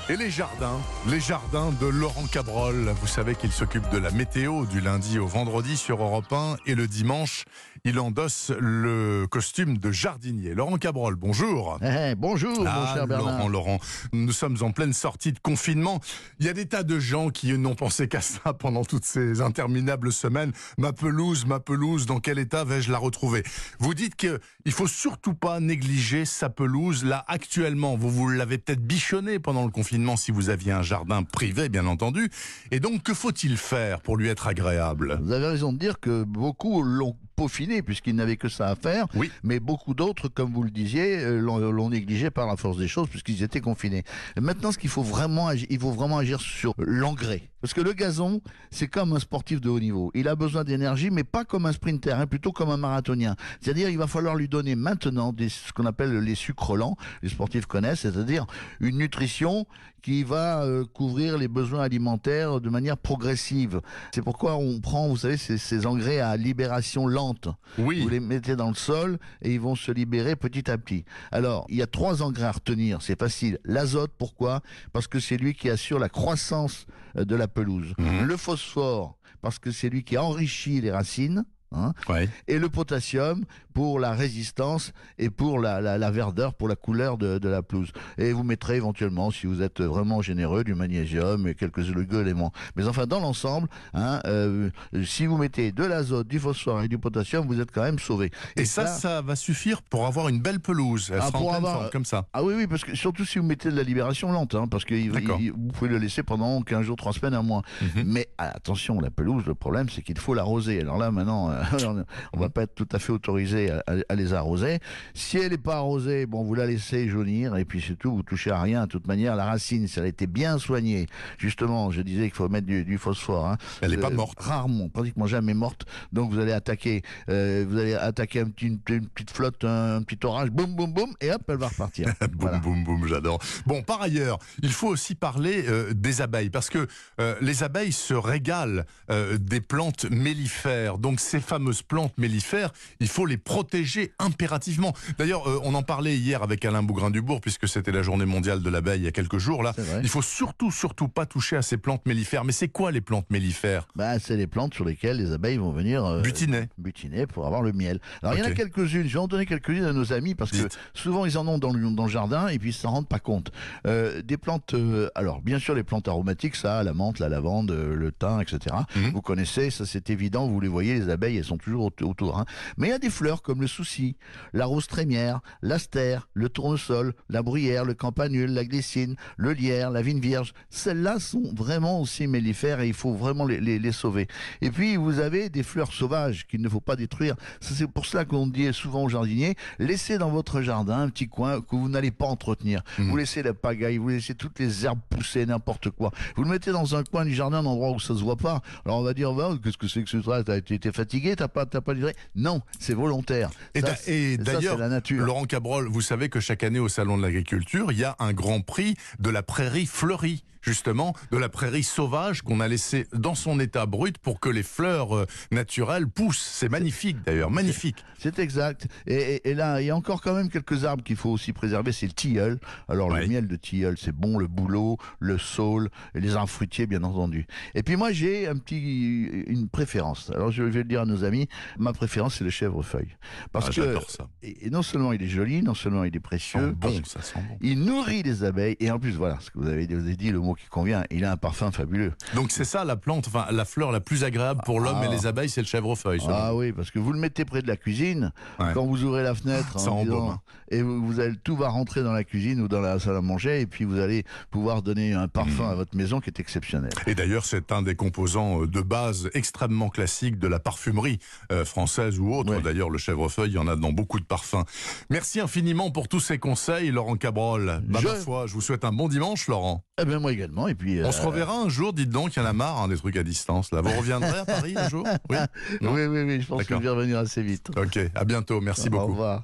Et les jardins de Laurent Cabrol. Vous savez qu'il s'occupe de la météo du lundi au vendredi sur Europe 1 et le dimanche, il endosse le costume de jardinier. Laurent Cabrol, bonjour. Bonjour, mon cher Bernard. Laurent, nous sommes en pleine sortie de confinement. Il y a des tas de gens qui n'ont pensé qu'à ça pendant toutes ces interminables semaines. Ma pelouse, dans quel état vais-je la retrouver? Vous dites qu'il ne faut surtout pas négliger sa pelouse. Là, actuellement, vous l'avez peut-être bichonnée pendant le confinement, si vous aviez un jardin privé, bien entendu. Et donc, que faut-il faire pour lui être agréable? Vous avez raison de dire que beaucoup l'ont peaufiné puisqu'ils n'avaient que ça à faire, oui. Mais beaucoup d'autres, comme vous le disiez, l'ont négligé par la force des choses puisqu'ils étaient confinés. Et maintenant, il faut vraiment agir sur l'engrais. Parce que le gazon, c'est comme un sportif de haut niveau. Il a besoin d'énergie, mais pas comme un sprinter, plutôt comme un marathonien. C'est-à-dire, il va falloir lui donner maintenant ce qu'on appelle les sucres lents, les sportifs connaissent, c'est-à-dire une nutrition qui va couvrir les besoins alimentaires de manière progressive. C'est pourquoi on prend, vous savez, ces engrais à libération lente. Oui. Vous les mettez dans le sol et ils vont se libérer petit à petit. Alors, il y a 3 engrais à retenir, c'est facile. L'azote, pourquoi? Parce que c'est lui qui assure la croissance de la pelouse. Le phosphore, parce que c'est lui qui enrichit les racines. Ouais. Et le potassium pour la résistance et pour la verdeur, pour la couleur de la pelouse. Et vous mettrez éventuellement, si vous êtes vraiment généreux, du magnésium et quelques éléments. Mais enfin, dans l'ensemble, si vous mettez de l'azote, du phosphore et du potassium, vous êtes quand même sauvé. Et ça va suffire pour avoir une belle pelouse. Elle sera en pleine forme, comme ça. Ah oui, parce que surtout si vous mettez de la libération lente, parce que vous pouvez le laisser pendant 15 jours, 3 semaines, un mois. Mais attention, la pelouse, le problème, c'est qu'il faut l'arroser. Alors là, maintenant, on va pas être tout à fait autorisé à les arroser. Si elle n'est pas arrosée, vous la laissez jaunir et puis c'est tout, vous touchez à rien. De toute manière, la racine, si elle a été bien soignée, justement, je disais qu'il faut mettre du phosphore. Elle n'est pas morte. Rarement, pratiquement jamais morte. Donc vous allez attaquer une petite flotte, un petit orage, boum, boum, boum, et hop, elle va repartir. Boum, boum, boum, j'adore. Bon, par ailleurs, il faut aussi parler des abeilles, parce que les abeilles se régalent des plantes mellifères. Donc ces fameuses plantes mellifères, il faut les protéger impérativement. D'ailleurs, on en parlait hier avec Alain Bougrain-Dubourg, puisque c'était la journée mondiale de l'abeille il y a quelques jours. Là, il faut surtout pas toucher à ces plantes mellifères. Mais c'est quoi les plantes mellifères? C'est les plantes sur lesquelles les abeilles vont venir butiner pour avoir le miel. Alors il y en a quelques-unes, je vais en donner quelques-unes à nos amis, parce que souvent ils en ont dans le jardin et puis ils s'en rendent pas compte. Des plantes, alors bien sûr les plantes aromatiques, ça, la menthe, la lavande, le thym, etc. Vous connaissez, ça c'est évident, vous les voyez, les abeilles, elles sont toujours autour. Mais il y a des fleurs comme le souci, la rose trémière, l'astère, le tournesol, la bruyère, le campanule, la glycine, le lierre, la vigne vierge. Celles-là sont vraiment aussi mellifères et il faut vraiment les sauver. Et puis vous avez des fleurs sauvages qu'il ne faut pas détruire. C'est pour cela qu'on dit souvent aux jardiniers, laissez dans votre jardin un petit coin que vous n'allez pas entretenir. Vous laissez la pagaille, vous laissez toutes les herbes pousser, n'importe quoi. Vous le mettez dans un coin du jardin, un endroit où ça se voit pas. Alors on va dire, qu'est-ce que c'est que ce truc? T'as été fatigué, t'as pas livré? Non, c'est volontaire. Et d'ailleurs, Laurent Cabrol, vous savez que chaque année au Salon de l'Agriculture, il y a un grand prix de la prairie fleurie, justement, de la prairie sauvage qu'on a laissée dans son état brut pour que les fleurs naturelles poussent. C'est magnifique d'ailleurs, magnifique. C'est exact. Et là, il y a encore quand même quelques arbres qu'il faut aussi préserver, c'est le tilleul. Alors le miel de tilleul, c'est bon, le bouleau, le saule, et les arbres fruitiers, bien entendu. Et puis moi, j'ai une préférence. Alors je vais le dire à nos amis, ma préférence, c'est le chèvrefeuille. Parce que j'adore ça. Et non seulement il est joli, non seulement il est précieux, ça sent bon. Il nourrit les abeilles, et en plus, voilà, ce que vous avez dit, le mot qui convient, il a un parfum fabuleux. Donc c'est ça la plante, la fleur la plus agréable pour l'homme et les abeilles, c'est le chèvrefeuille. Oui, parce que vous le mettez près de la cuisine, quand vous ouvrez la fenêtre, et tout va rentrer dans la cuisine ou dans la salle à manger, et puis vous allez pouvoir donner un parfum à votre maison qui est exceptionnel. Et d'ailleurs, c'est un des composants de base extrêmement classiques de la parfumerie française ou autre. D'ailleurs, le chèvrefeuille, il y en a dans beaucoup de parfums. Merci infiniment pour tous ces conseils, Laurent Cabrol. Ma foi, je vous souhaite un bon dimanche, Laurent. Moi également. Et puis, on se reverra un jour, dites donc, il y en a marre des trucs à distance. Là. Vous reviendrez à Paris un jour? Oui, oui, je pense que je vais revenir assez vite. Ok, à bientôt, merci beaucoup. Au revoir.